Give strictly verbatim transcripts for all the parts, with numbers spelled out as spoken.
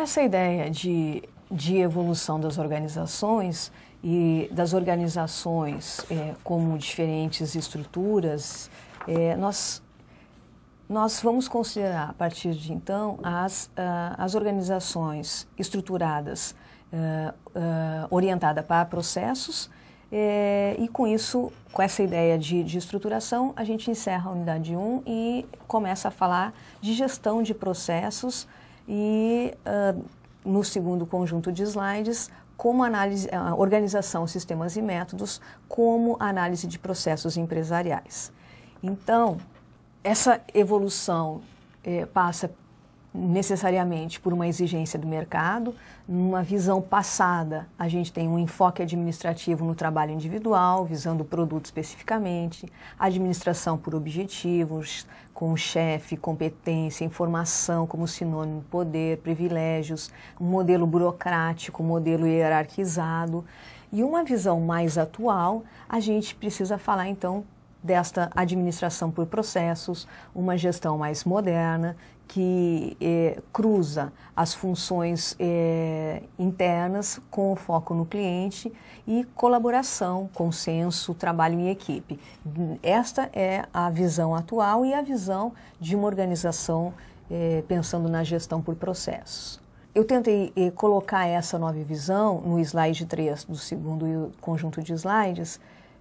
essa ideia de, de evolução das organizações e das organizações é, como diferentes estruturas, é, nós, nós vamos considerar, a partir de então, as, uh, as organizações estruturadas, uh, uh, orientadas para processos, é, e com isso, com essa ideia de, de estruturação, a gente encerra a unidade um e começa a falar de gestão de processos e, uh, no segundo conjunto de slides, como análise, uh, organização, sistemas e métodos, como análise de processos empresariais. Então, essa evolução eh, passa necessariamente por uma exigência do mercado. Numa visão passada, a gente tem um enfoque administrativo no trabalho individual, visando o produto especificamente, administração por objetivos, com chefe, competência, informação como sinônimo, poder, privilégios, um modelo burocrático, um modelo hierarquizado. E uma visão mais atual, a gente precisa falar então desta administração por processos, uma gestão mais moderna, que eh, cruza as funções eh, internas com o foco no cliente e colaboração, consenso, trabalho em equipe. Esta é a visão atual e a visão de uma organização eh, pensando na gestão por processos. Eu tentei eh, colocar essa nova visão no slide três do segundo conjunto de slides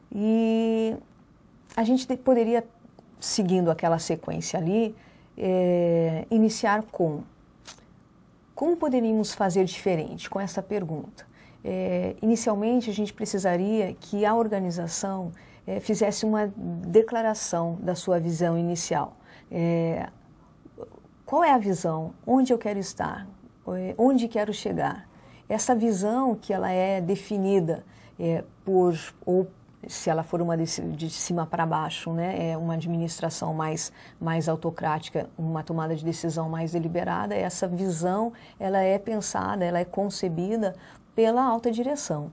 e a gente poderia, seguindo aquela sequência ali, É, iniciar com como poderíamos fazer diferente com essa pergunta. É, inicialmente, a gente precisaria que a organização é, fizesse uma declaração da sua visão inicial. É, qual é a visão? Onde eu quero estar? É, onde quero chegar? Essa visão que ela é definida é, por ou se ela for uma de, de cima para baixo, né, é uma administração mais, mais autocrática, uma tomada de decisão mais deliberada, essa visão ela é pensada, ela é concebida pela alta direção.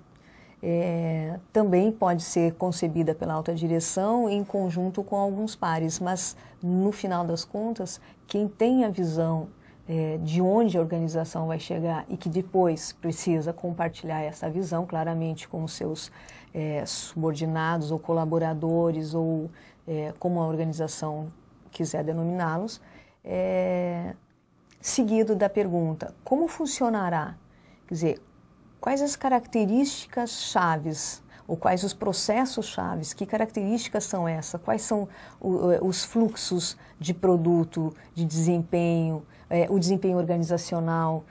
É, também pode ser concebida pela alta direção em conjunto com alguns pares, mas no final das contas, quem tem a visão é, de onde a organização vai chegar e que depois precisa compartilhar essa visão claramente com os seus É, subordinados ou colaboradores ou é, como a organização quiser denominá-los, é, seguido da pergunta, como funcionará? Quer dizer, quais as características chaves ou quais os processos chaves, que características são essas? Quais são o, os fluxos de produto, de desempenho, é, o desempenho organizacional,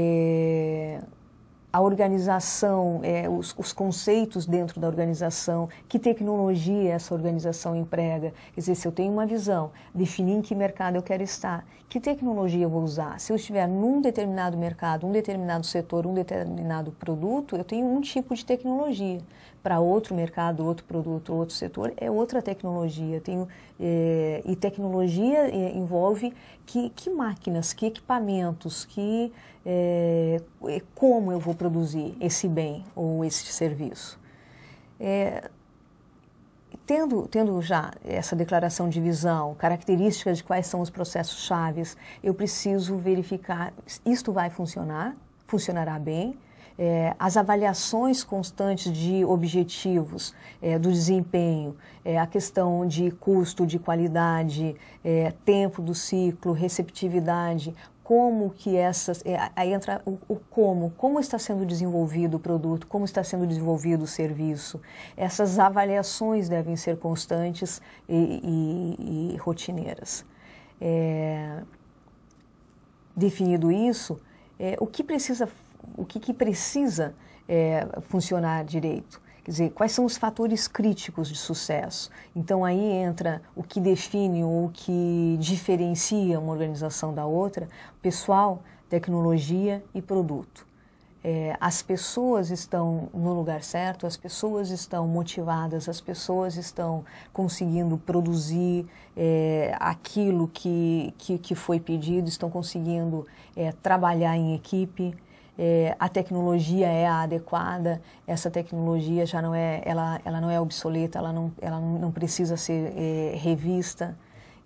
é, a organização, é, os, os conceitos dentro da organização, que tecnologia essa organização emprega. Quer dizer, se eu tenho uma visão, definir em que mercado eu quero estar, que tecnologia eu vou usar. Se eu estiver num determinado mercado, um determinado setor, um determinado produto, eu tenho um tipo de tecnologia. Para outro mercado, outro produto, outro setor, é outra tecnologia. Eu tenho, é, e tecnologia é, envolve que, que máquinas, que equipamentos, que, é, como eu vou produzir esse bem ou esse serviço. É, tendo, tendo já essa declaração de visão, características de quais são os processos chaves, eu preciso verificar, isto vai funcionar, funcionará bem. É, as avaliações constantes de objetivos, é, do desempenho, é, a questão de custo, de qualidade, é, tempo do ciclo, receptividade, como que essas, é, aí entra o, o como, como está sendo desenvolvido o produto, como está sendo desenvolvido o serviço. Essas avaliações devem ser constantes e, e, e rotineiras. É, definido isso, é, o que precisa o que, que precisa é, funcionar direito. Quer dizer, quais são os fatores críticos de sucesso? Então, aí entra o que define ou o que diferencia uma organização da outra: pessoal, tecnologia e produto. É, as pessoas estão no lugar certo, as pessoas estão motivadas, as pessoas estão conseguindo produzir é, aquilo que, que, que foi pedido, estão conseguindo é, trabalhar em equipe. É, a tecnologia é a adequada, essa tecnologia já não é, ela, ela não é obsoleta, ela não, ela não precisa ser é, revista.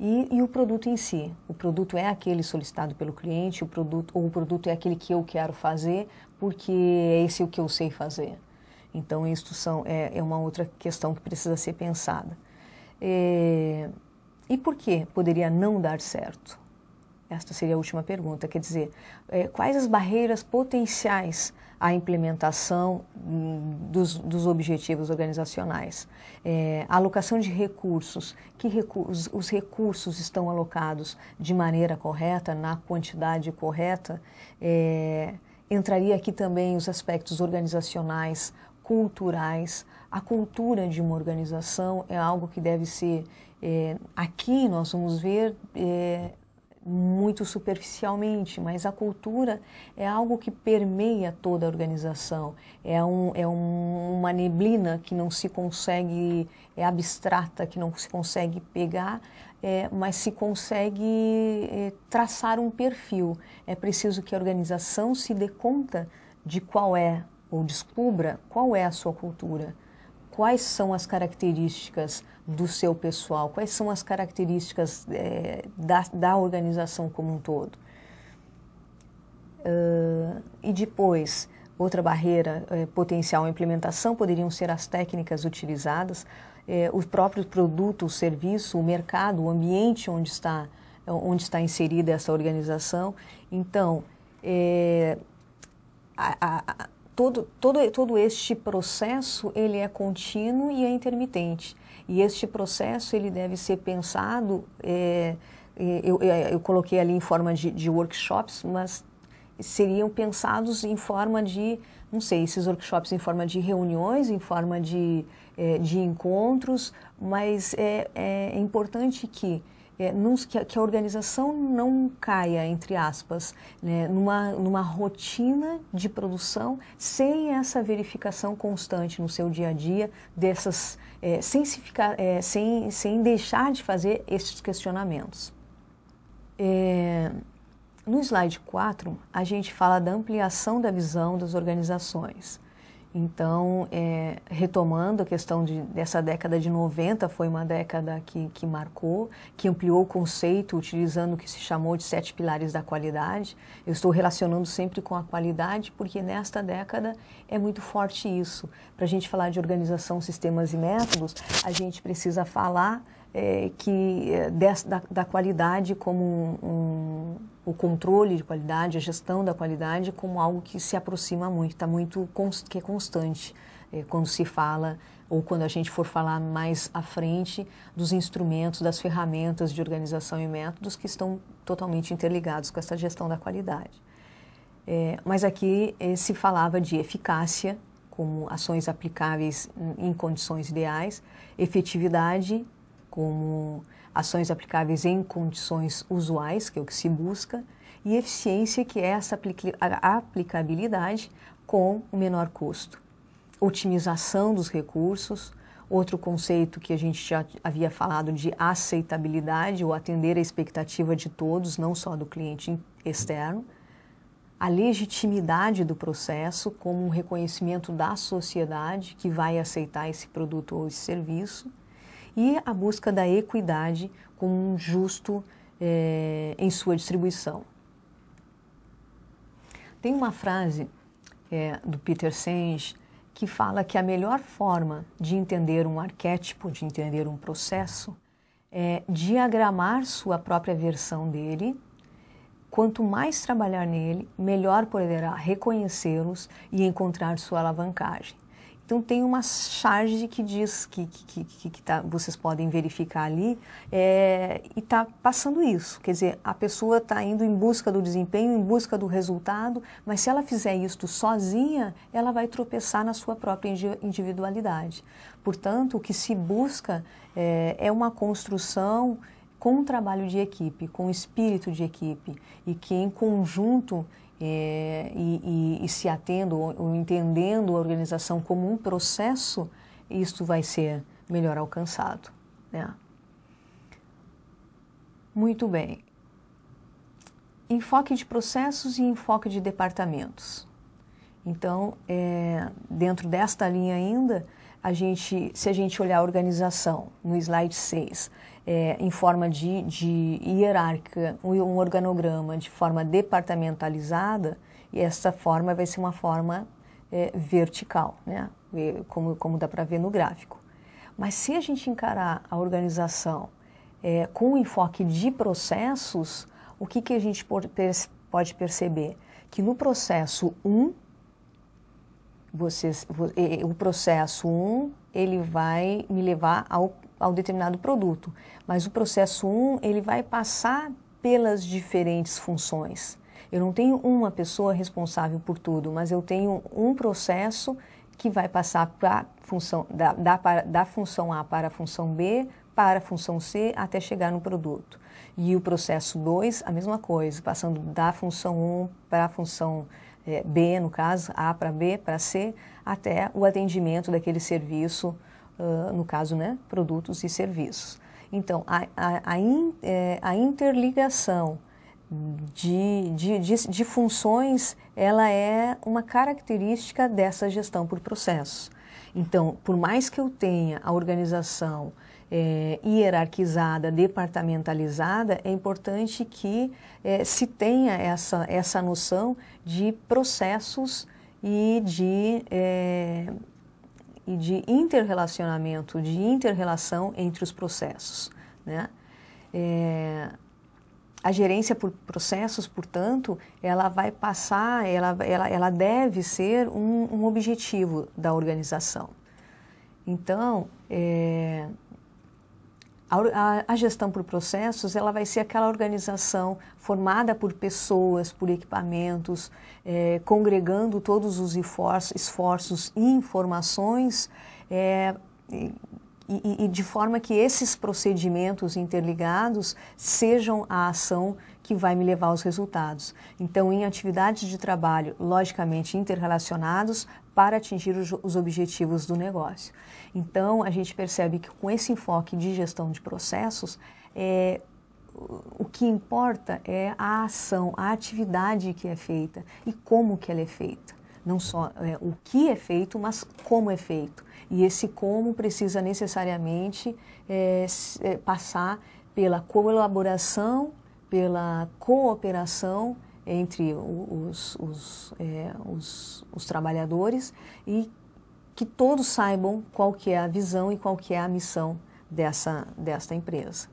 E, e o produto em si, o produto é aquele solicitado pelo cliente, o produto, ou o produto é aquele que eu quero fazer, porque é esse o que eu sei fazer. Então, isso são, é, é uma outra questão que precisa ser pensada. É, e por que poderia não dar certo? Esta seria a última pergunta, quer dizer, é, quais as barreiras potenciais à implementação hum, dos, dos objetivos organizacionais? É, a alocação de recursos, que recursos, os recursos estão alocados de maneira correta, na quantidade correta? É, entraria aqui também os aspectos organizacionais, culturais. A cultura de uma organização é algo que deve ser, é, aqui nós vamos ver, é, muito superficialmente, mas a cultura é algo que permeia toda a organização, é, um, é um, uma neblina que não se consegue, é abstrata, que não se consegue pegar, é, mas se consegue é, traçar um perfil. É preciso que a organização se dê conta de qual é, ou descubra qual é a sua cultura. Quais são as características do seu pessoal? Quais são as características é, da, da organização como um todo? Uh, e depois, outra barreira é, potencial à implementação poderiam ser as técnicas utilizadas, é, o próprio produto, o serviço, o mercado, o ambiente onde está, onde está inserida essa organização. Então, é, a, a, Todo, todo, todo este processo, ele é contínuo e é intermitente. E este processo, ele deve ser pensado, é, eu, eu, eu coloquei ali em forma de, de workshops, mas seriam pensados em forma de, não sei, esses workshops em forma de reuniões, em forma de, é, de encontros, mas é, é importante que É, não, que, a, que a organização não caia, entre aspas, né, numa, numa rotina de produção sem essa verificação constante no seu dia a dia, dessas, é, sem, se ficar, é, sem, sem deixar de fazer esses questionamentos. É, no slide quatro, a gente fala da ampliação da visão das organizações. Então, é, retomando a questão de, dessa década de noventa, foi uma década que, que marcou, que ampliou o conceito, utilizando o que se chamou de sete pilares da qualidade. Eu estou relacionando sempre com a qualidade, porque nesta década é muito forte isso. Para a gente falar de organização, sistemas e métodos, a gente precisa falar é, que, é, des, da, da qualidade como um, um o controle de qualidade, a gestão da qualidade como algo que se aproxima muito, está muito, que é constante é, quando se fala, ou quando a gente for falar mais à frente dos instrumentos, das ferramentas de organização e métodos que estão totalmente interligados com essa gestão da qualidade. É, mas aqui é, se falava de eficácia, como ações aplicáveis em, em condições ideais, efetividade, como ações aplicáveis em condições usuais, que é o que se busca, e eficiência, que é essa aplicabilidade com o menor custo. Otimização dos recursos, outro conceito que a gente já havia falado de aceitabilidade, ou atender a expectativa de todos, não só do cliente externo. A legitimidade do processo como um reconhecimento da sociedade que vai aceitar esse produto ou esse serviço. E a busca da equidade como um justo é, em sua distribuição. Tem uma frase é, do Peter Senge que fala que a melhor forma de entender um arquétipo, de entender um processo, é diagramar sua própria versão dele. Quanto mais trabalhar nele, melhor poderá reconhecê-los e encontrar sua alavancagem. Então, tem uma charge que diz, que, que, que, que tá, vocês podem verificar ali, é, e está passando isso. Quer dizer, a pessoa está indo em busca do desempenho, em busca do resultado, mas se ela fizer isto sozinha, ela vai tropeçar na sua própria individualidade. Portanto, o que se busca é, é uma construção com um trabalho de equipe, com espírito de equipe, e que em conjunto É, e, e, e se atendo ou, ou entendendo a organização como um processo, isto vai ser melhor alcançado, né? Muito bem. Enfoque de processos e enfoque de departamentos. Então, é, dentro desta linha ainda, a gente, se a gente olhar a organização, no slide seis, é, em forma de, de hierárquica, um, um organograma de forma departamentalizada, e essa forma vai ser uma forma é, vertical, né? como, como dá para ver no gráfico. Mas se a gente encarar a organização é, com o enfoque de processos, o que, que a gente pode perceber? Que no processo um, vocês, o processo um, ele vai me levar ao, ao determinado produto, mas o processo um, ele vai passar pelas diferentes funções. Eu não tenho uma pessoa responsável por tudo, mas eu tenho um processo que vai passar para função, da, da, da função A para a função B, para a função C, até chegar no produto. E o processo dois, a mesma coisa, passando da função um para a função é, B, no caso, A para B, para C, até o atendimento daquele serviço, uh, no caso, né, produtos e serviços. Então, a, a, a, in, é, a interligação De, de, de, de funções, ela é uma característica dessa gestão por processos. Então, por mais que eu tenha a organização é, hierarquizada, departamentalizada, é importante que é, se tenha essa, essa noção de processos e de, é, e de interrelacionamento, de interrelação entre os processos, né? É, A gerência por processos, portanto, ela vai passar, ela, ela, ela deve ser um, um objetivo da organização. Então, é, a, a gestão por processos, ela vai ser aquela organização formada por pessoas, por equipamentos, é, congregando todos os esforços, esforços e informações, é, e, E, e de forma que esses procedimentos interligados sejam a ação que vai me levar aos resultados. Então, em atividades de trabalho, logicamente interrelacionados para atingir os, os objetivos do negócio. Então, a gente percebe que com esse enfoque de gestão de processos, é, o que importa é a ação, a atividade que é feita e como que ela é feita. Não só é, o que é feito, mas como é feito. E esse como precisa necessariamente é, é, passar pela colaboração, pela cooperação entre os, os, é, os, os trabalhadores e que todos saibam qual que é a visão e qual que é a missão dessa, desta empresa.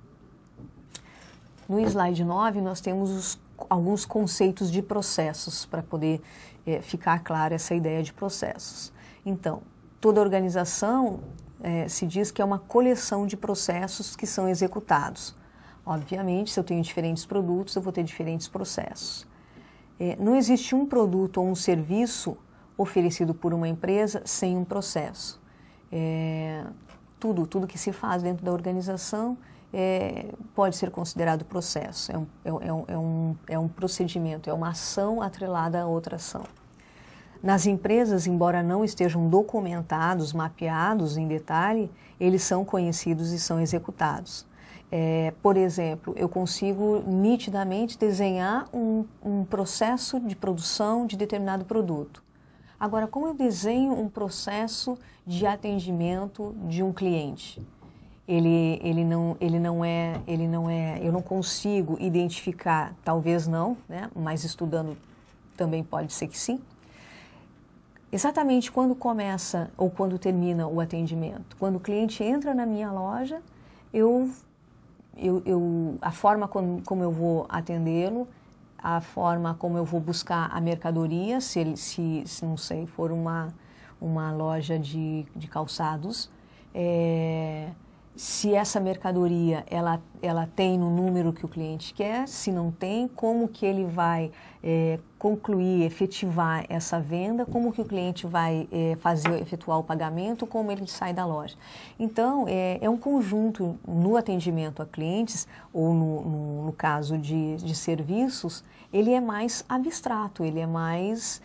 No slide nove, nós temos os, alguns conceitos de processos para poder é, ficar clara essa ideia de processos. Então, toda organização é, se diz que é uma coleção de processos que são executados. Obviamente, se eu tenho diferentes produtos, eu vou ter diferentes processos. É, não existe um produto ou um serviço oferecido por uma empresa sem um processo. É, tudo, tudo que se faz dentro da organização é, pode ser considerado processo. É um, é, um, é, um, é um procedimento, é uma ação atrelada a outra ação. Nas empresas, embora não estejam documentados, mapeados em detalhe, eles são conhecidos e são executados. É, por exemplo, eu consigo nitidamente desenhar um, um processo de produção de determinado produto. Agora, como eu desenho um processo de atendimento de um cliente? Ele, ele, não, ele, não é, ele não é, eu não consigo identificar, talvez não, né? Mas estudando também pode ser que sim. Exatamente quando começa ou quando termina o atendimento. Quando o cliente entra na minha loja, eu, eu, eu, a forma como, como eu vou atendê-lo, a forma como eu vou buscar a mercadoria, se, ele, se, se não sei, for uma, uma loja de, de calçados, é, se essa mercadoria ela, ela tem no número que o cliente quer, se não tem, como que ele vai é, concluir, efetivar essa venda, como que o cliente vai é, fazer, efetuar o pagamento, como ele sai da loja. Então, é, é um conjunto no atendimento a clientes, ou no, no, no caso de, de serviços, ele é mais abstrato, ele é mais...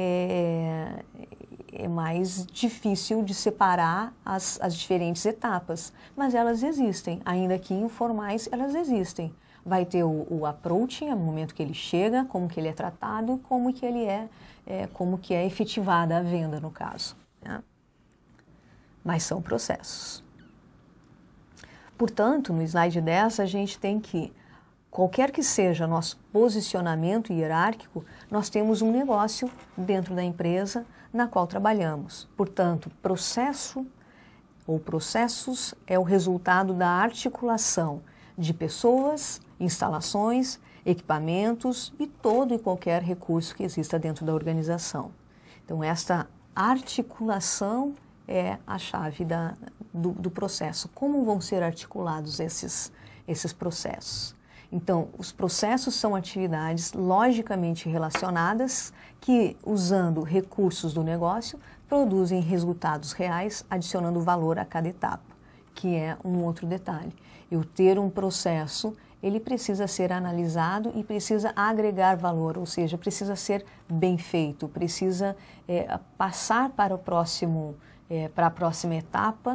É, é mais difícil de separar as, as diferentes etapas, mas elas existem, ainda que informais, elas existem. Vai ter o, o approaching, no momento que ele chega, como que ele é tratado, como que ele é, é como que é efetivada a venda, no caso, né? Mas são processos. Portanto, no slide dez, a gente tem que, qualquer que seja nosso posicionamento hierárquico, nós temos um negócio dentro da empresa na qual trabalhamos. Portanto, processo ou processos é o resultado da articulação de pessoas, instalações, equipamentos e todo e qualquer recurso que exista dentro da organização. Então, esta articulação é a chave da, do, do processo. Como vão ser articulados esses, esses processos? Então, os processos são atividades logicamente relacionadas que, usando recursos do negócio, produzem resultados reais, adicionando valor a cada etapa, que é um outro detalhe. Eu ter um processo, ele precisa ser analisado e precisa agregar valor, ou seja, precisa ser bem feito, precisa é, passar para o próximo, é, para a próxima etapa,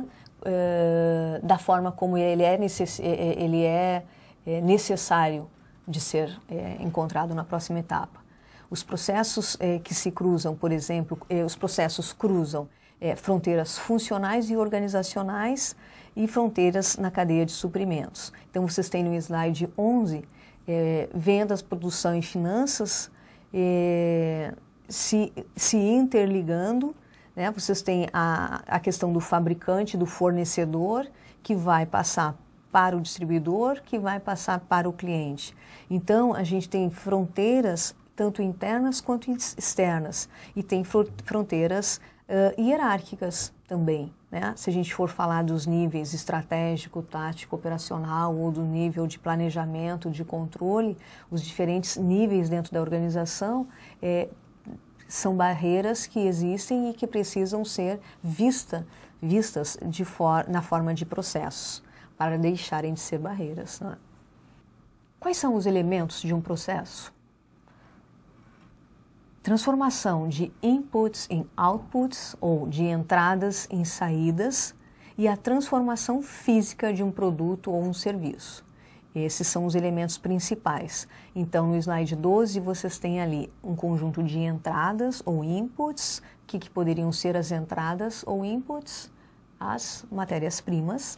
é, da forma como ele é, necess, é, ele é, é necessário de ser é, encontrado na próxima etapa. Os processos é, que se cruzam, por exemplo, é, os processos cruzam é, fronteiras funcionais e organizacionais e fronteiras na cadeia de suprimentos. Então, vocês têm no slide onze, é, vendas, produção e finanças é, se, se interligando, né? Vocês têm a, a questão do fabricante, do fornecedor, que vai passar para o distribuidor, que vai passar para o cliente. Então, a gente tem fronteiras tanto internas quanto externas, e tem fronteiras uh, hierárquicas também, né? Se a gente for falar dos níveis estratégico, tático, operacional, ou do nível de planejamento, de controle, os diferentes níveis dentro da organização é, são barreiras que existem e que precisam ser vista, vistas de for, na forma de processos, para deixarem de ser barreiras, né? Quais são os elementos de um processo? Transformação de inputs em outputs, ou de entradas em saídas, e a transformação física de um produto ou um serviço. Esses são os elementos principais. Então, no slide doze, vocês têm ali um conjunto de entradas ou inputs. O que, que poderiam ser as entradas ou inputs? As matérias-primas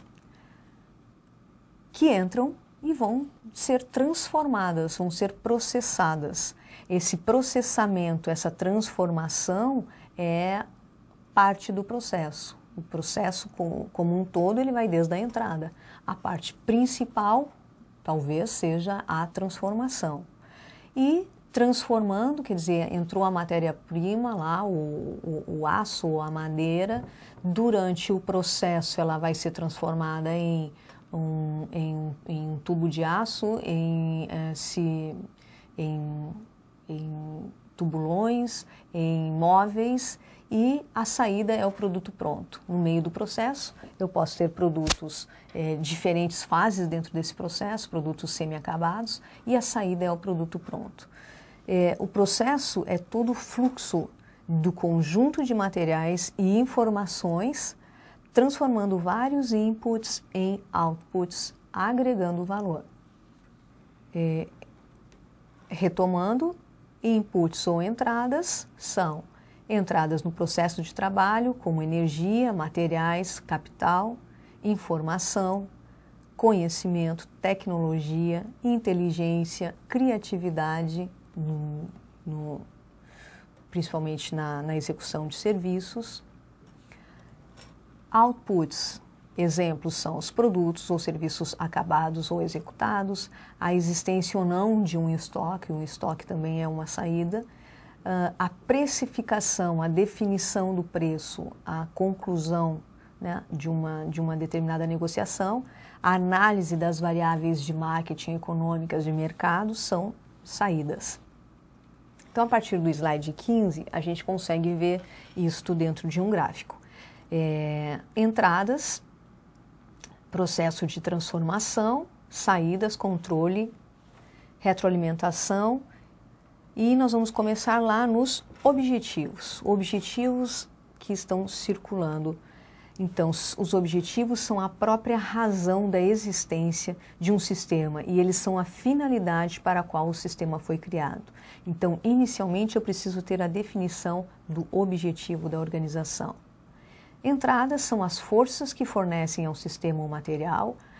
que entram e vão ser transformadas, vão ser processadas. Esse processamento, essa transformação é parte do processo. O processo como, como um todo, ele vai desde a entrada. A parte principal, talvez, seja a transformação. E transformando, quer dizer, entrou a matéria-prima lá, o, o, o aço ou a madeira, durante o processo ela vai ser transformada em Um, em, em um tubo de aço, em, eh, se, em, em tubulões, em móveis, e a saída é o produto pronto. No meio do processo, eu posso ter produtos, eh, diferentes fases dentro desse processo, produtos semi-acabados, e a saída é o produto pronto. Eh, o processo é todo o fluxo do conjunto de materiais e informações, transformando vários inputs em outputs, agregando valor. É, retomando, inputs ou entradas são entradas no processo de trabalho, como energia, materiais, capital, informação, conhecimento, tecnologia, inteligência, criatividade, no, no, principalmente na, na execução de serviços. Outputs, exemplos são os produtos ou serviços acabados ou executados, a existência ou não de um estoque, um estoque também é uma saída, uh, a precificação, a definição do preço, a conclusão, né, de, uma, de uma determinada negociação, a análise das variáveis de marketing econômicas de mercado são saídas. Então, a partir do slide quinze, a gente consegue ver isto dentro de um gráfico. É, entradas, processo de transformação, saídas, controle, retroalimentação, e nós vamos começar lá nos objetivos, objetivos que estão circulando. Então, os objetivos são a própria razão da existência de um sistema e eles são a finalidade para a qual o sistema foi criado. Então, inicialmente, eu preciso ter a definição do objetivo da organização. Entradas são as forças que fornecem ao sistema o material,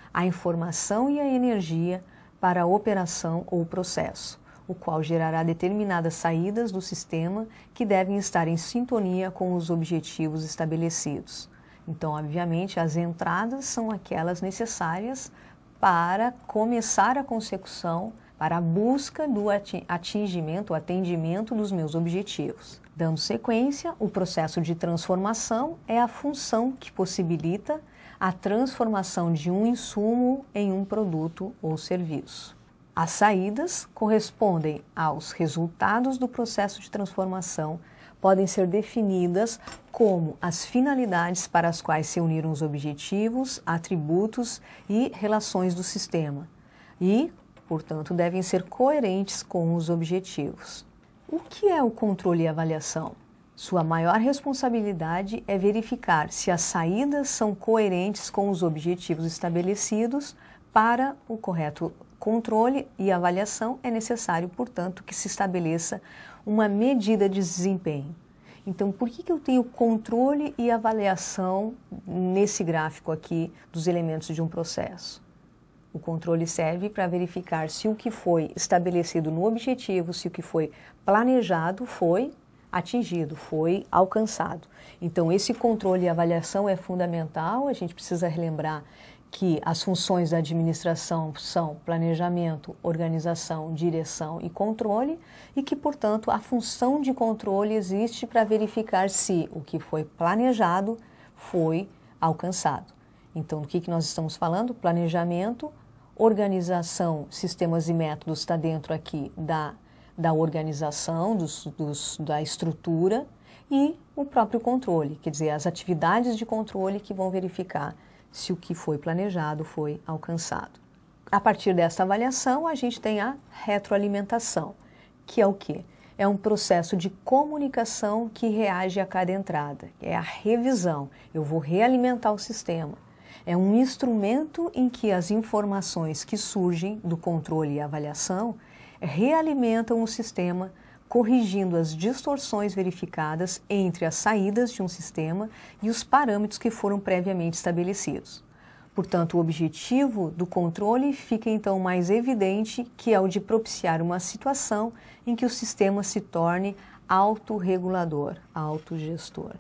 a informação e a energia para a operação ou processo, o qual gerará determinadas saídas do sistema que devem estar em sintonia com os objetivos estabelecidos. Então, obviamente, as entradas são aquelas necessárias para começar a consecução, para a busca do atingimento, o atendimento dos meus objetivos. Dando sequência, o processo de transformação é a função que possibilita a transformação de um insumo em um produto ou serviço. As saídas correspondem aos resultados do processo de transformação, podem ser definidas como as finalidades para as quais se uniram os objetivos, atributos e relações do sistema e, portanto, devem ser coerentes com os objetivos. O que é o controle e avaliação? Sua maior responsabilidade é verificar se as saídas são coerentes com os objetivos estabelecidos. Para o correto controle e avaliação é necessário, portanto, que se estabeleça uma medida de desempenho. Então, por que que eu tenho controle e avaliação nesse gráfico aqui dos elementos de um processo? O controle serve para verificar se o que foi estabelecido no objetivo, se o que foi planejado foi atingido, foi alcançado. Então, esse controle e avaliação é fundamental. A gente precisa relembrar que as funções da administração são planejamento, organização, direção e controle e que, portanto, a função de controle existe para verificar se o que foi planejado foi alcançado. Então, do que que nós estamos falando? Planejamento, organização, sistemas e métodos está dentro aqui da, da organização, dos, dos, da estrutura e o próprio controle, quer dizer, as atividades de controle que vão verificar se o que foi planejado foi alcançado. A partir dessa avaliação, a gente tem a retroalimentação, que é o quê? É um processo de comunicação que reage a cada entrada, é a revisão, eu vou realimentar o sistema. É um instrumento em que as informações que surgem do controle e avaliação realimentam o sistema, corrigindo as distorções verificadas entre as saídas de um sistema e os parâmetros que foram previamente estabelecidos. Portanto, o objetivo do controle fica então mais evidente, que é o de propiciar uma situação em que o sistema se torne autorregulador, autogestor.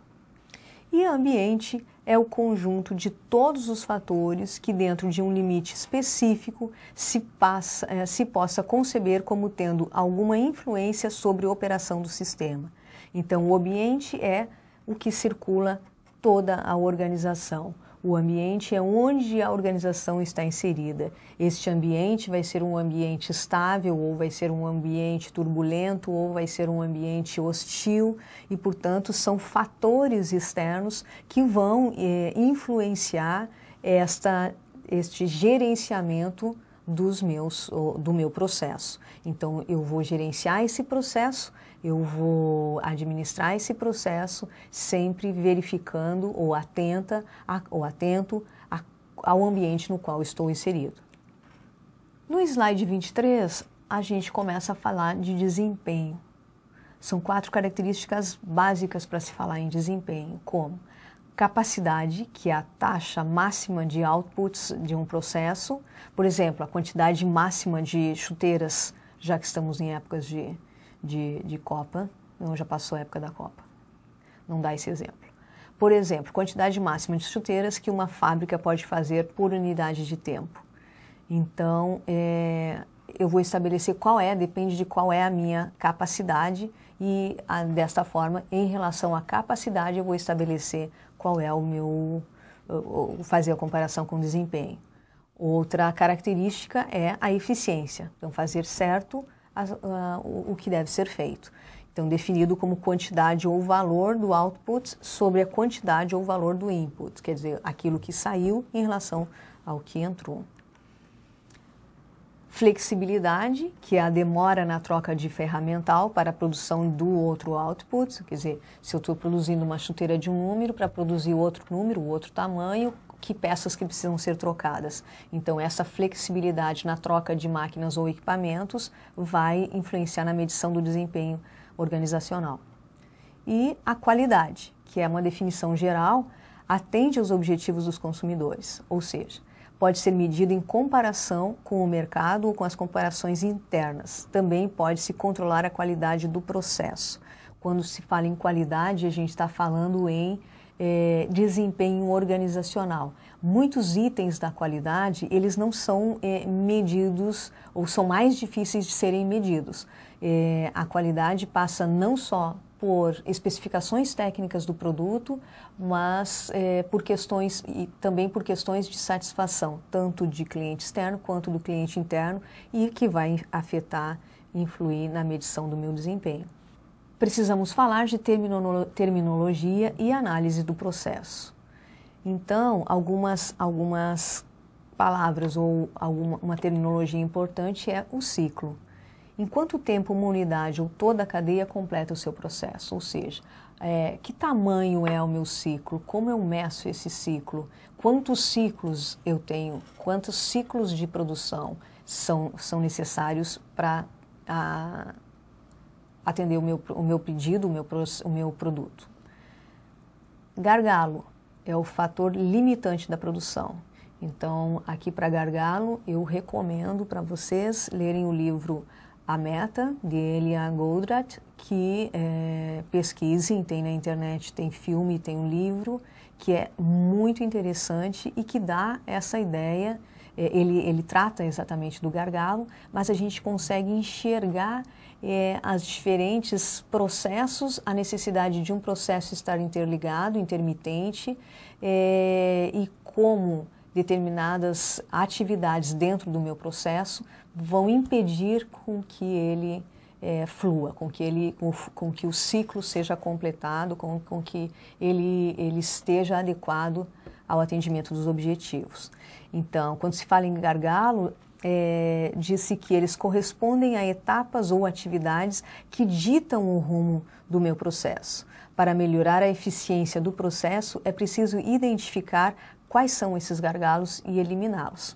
E ambiente é o conjunto de todos os fatores que, dentro de um limite específico, se, passa, eh, se possa conceber como tendo alguma influência sobre a operação do sistema. Então, o ambiente é o que circula toda a organização. O ambiente é onde a organização está inserida. Este ambiente vai ser um ambiente estável, ou vai ser um ambiente turbulento, ou vai ser um ambiente hostil, e, portanto, são fatores externos que vão eh, influenciar esta, este gerenciamento dos meus, do meu processo. Então, eu vou gerenciar esse processo, eu vou administrar esse processo, sempre verificando ou atenta a, ou atento a, ao ambiente no qual estou inserido. No slide vinte e três, a gente começa a falar de desempenho. São quatro características básicas para se falar em desempenho, como capacidade, que é a taxa máxima de outputs de um processo, por exemplo, a quantidade máxima de chuteiras, já que estamos em épocas de, de, de Copa, não, já passou a época da Copa, não dá esse exemplo. Por exemplo, quantidade máxima de chuteiras que uma fábrica pode fazer por unidade de tempo. Então, é, eu vou estabelecer qual é, depende de qual é a minha capacidade e, a, desta forma, em relação à capacidade, eu vou estabelecer qual é o meu, fazer a comparação com o desempenho. Outra característica é a eficiência, então fazer certo a, a, o, o que deve ser feito. Então, definido como quantidade ou valor do output sobre a quantidade ou valor do input, quer dizer, aquilo que saiu em relação ao que entrou. Flexibilidade, que é a demora na troca de ferramental para a produção do outro output, quer dizer, se eu estou produzindo uma chuteira de um número, para produzir outro número, outro tamanho, que peças que precisam ser trocadas. Então, essa flexibilidade na troca de máquinas ou equipamentos vai influenciar na medição do desempenho organizacional. E a qualidade, que é uma definição geral, atende aos objetivos dos consumidores, ou seja, pode ser medido em comparação com o mercado ou com as comparações internas. Também pode-se controlar a qualidade do processo. Quando se fala em qualidade, a gente está falando em é, desempenho organizacional. Muitos itens da qualidade, eles não são é, medidos ou são mais difíceis de serem medidos. É, a qualidade passa não só por especificações técnicas do produto, mas é, por questões e também por questões de satisfação, tanto de cliente externo quanto do cliente interno, e que vai afetar, influir na medição do meu desempenho. Precisamos falar de terminolo- terminologia e análise do processo. Então, algumas, algumas palavras ou alguma uma terminologia importante é o ciclo. Em quanto tempo uma unidade ou toda a cadeia completa o seu processo? Ou seja, é, que tamanho é o meu ciclo? Como eu meço esse ciclo? Quantos ciclos eu tenho? Quantos ciclos de produção são, são necessários para atender o meu, o meu pedido, o meu, o meu produto? Gargalo é o fator limitante da produção. Então, aqui para gargalo, eu recomendo para vocês lerem o livro A Meta, de Elia Goldratt, que é, pesquisem, tem na internet, tem filme, tem um livro, que é muito interessante e que dá essa ideia, é, ele, ele trata exatamente do gargalo, mas a gente consegue enxergar é, as diferentes processos, a necessidade de um processo estar interligado, intermitente, é, e como determinadas atividades dentro do meu processo vão impedir com que ele é, flua, com que, ele, com, com que o ciclo seja completado, com, com que ele, ele esteja adequado ao atendimento dos objetivos. Então, quando se fala em gargalo, é, diz-se que eles correspondem a etapas ou atividades que ditam o rumo do meu processo. Para melhorar a eficiência do processo, é preciso identificar quais são esses gargalos e eliminá-los.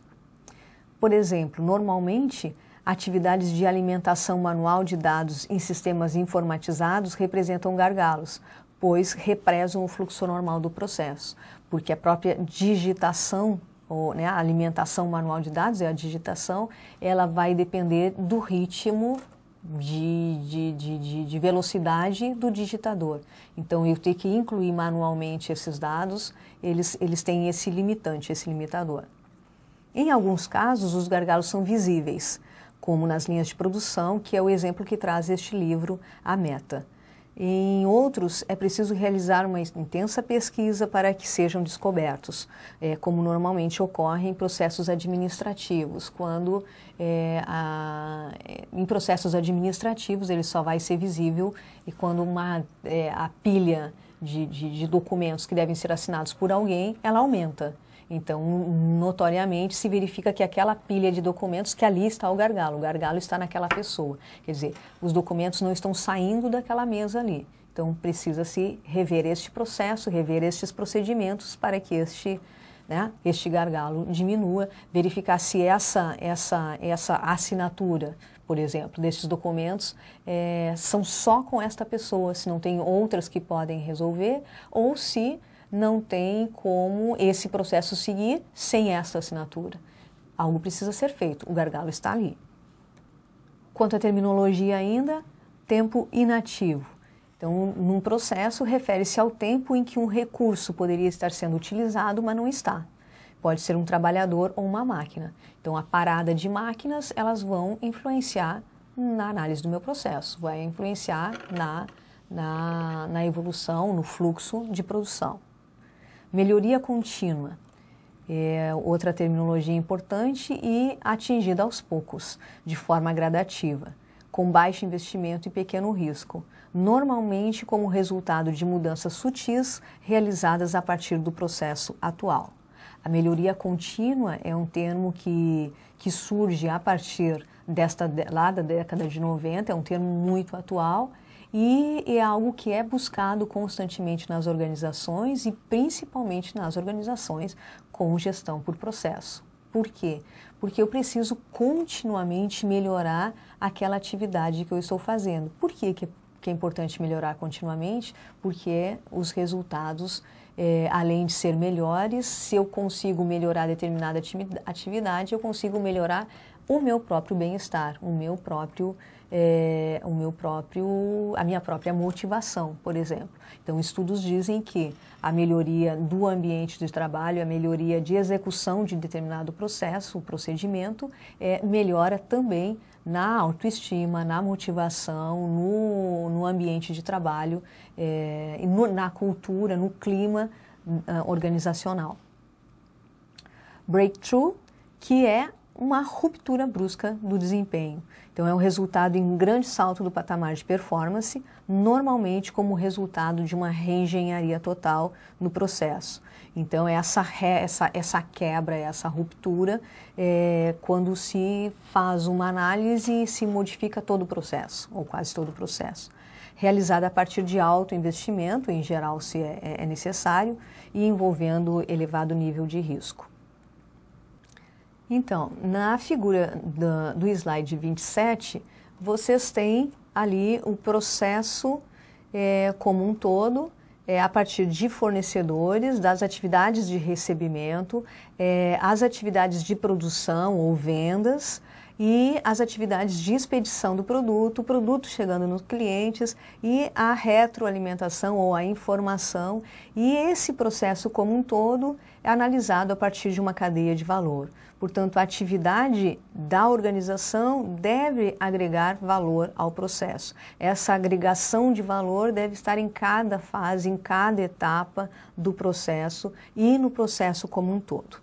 Por exemplo, normalmente, atividades de alimentação manual de dados em sistemas informatizados representam gargalos, pois represam o fluxo normal do processo, porque a própria digitação, ou, né, a alimentação manual de dados, é a digitação, ela vai depender do ritmo de, de, de, de, de velocidade do digitador. Então, eu tenho que incluir manualmente esses dados, eles, eles têm esse limitante, esse limitador. Em alguns casos, os gargalos são visíveis, como nas linhas de produção, que é o exemplo que traz este livro, A Meta. Em outros, é preciso realizar uma intensa pesquisa para que sejam descobertos, é, como normalmente ocorre em processos administrativos. Quando, é, a, em processos administrativos, ele só vai ser visível e quando uma, é, a pilha de, de, de documentos que devem ser assinados por alguém, ela aumenta. Então, notoriamente, se verifica que aquela pilha de documentos, que ali está o gargalo, o gargalo está naquela pessoa. Quer dizer, os documentos não estão saindo daquela mesa ali. Então, precisa-se rever este processo, rever estes procedimentos para que este, né, este gargalo diminua, verificar se essa, essa, essa assinatura, por exemplo, destes documentos é, são só com esta pessoa, se não tem outras que podem resolver, ou se não tem como esse processo seguir sem essa assinatura. Algo precisa ser feito, o gargalo está ali. Quanto à terminologia ainda, tempo inativo. Então, num processo, refere-se ao tempo em que um recurso poderia estar sendo utilizado, mas não está. Pode ser um trabalhador ou uma máquina. Então, a parada de máquinas, elas vão influenciar na análise do meu processo, vai influenciar na, na, na evolução, no fluxo de produção. Melhoria contínua é outra terminologia importante e atingida aos poucos, de forma gradativa, com baixo investimento e pequeno risco, normalmente como resultado de mudanças sutis realizadas a partir do processo atual. A melhoria contínua é um termo que, que surge a partir desta, lá da década de noventa, é um termo muito atual, e é algo que é buscado constantemente nas organizações e principalmente nas organizações com gestão por processo. Por quê? Porque eu preciso continuamente melhorar aquela atividade que eu estou fazendo. Por que que que é importante melhorar continuamente? Porque os resultados, é, além de ser melhores, se eu consigo melhorar determinada atividade, eu consigo melhorar o meu próprio bem-estar, o meu próprio, é, o meu próprio, a minha própria motivação, por exemplo. Então, estudos dizem que a melhoria do ambiente de trabalho, a melhoria de execução de determinado processo, o procedimento, é, melhora também na autoestima, na motivação, no, no ambiente de trabalho, é, no, na cultura, no clima uh, organizacional. Breakthrough, que é uma ruptura brusca do desempenho. Então, é o resultado em um grande salto do patamar de performance, normalmente como resultado de uma reengenharia total no processo. Então, essa, re, essa, essa quebra, essa ruptura, é quando se faz uma análise e se modifica todo o processo, ou quase todo o processo. Realizada a partir de alto investimento, em geral, se é, é necessário, e envolvendo elevado nível de risco. Então, na figura do, do slide vinte e sete, vocês têm ali o processo é, como um todo, é, a partir de fornecedores, das atividades de recebimento, é, as atividades de produção ou vendas e as atividades de expedição do produto, o produto chegando nos clientes e a retroalimentação ou a informação. E esse processo como um todo é analisado a partir de uma cadeia de valor. Portanto, a atividade da organização deve agregar valor ao processo. Essa agregação de valor deve estar em cada fase, em cada etapa do processo e no processo como um todo.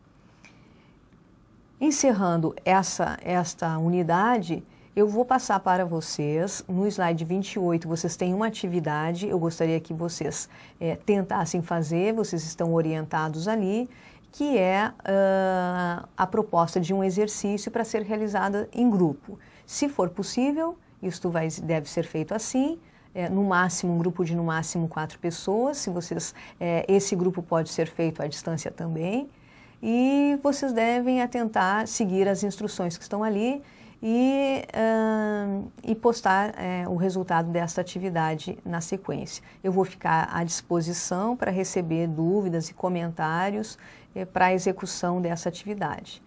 Encerrando essa, esta unidade, eu vou passar para vocês, no slide vinte e oito, vocês têm uma atividade, eu gostaria que vocês é, tentassem fazer, vocês estão orientados ali, que é uh, a proposta de um exercício para ser realizada em grupo. Se for possível, isto vai, deve ser feito assim, é, no máximo, um grupo de no máximo quatro pessoas, se vocês, é, esse grupo pode ser feito à distância também, e vocês devem atentar seguir as instruções que estão ali e, uh, e postar uh, o resultado desta atividade na sequência. Eu vou ficar à disposição para receber dúvidas e comentários uh, para a execução dessa atividade.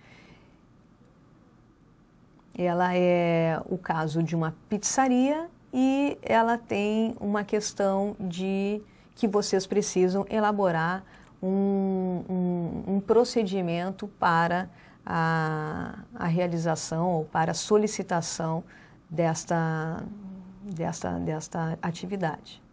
Ela é o caso de uma pizzaria e ela tem uma questão de que vocês precisam elaborar Um, um, um procedimento para a, a realização ou para a solicitação desta, desta, desta atividade.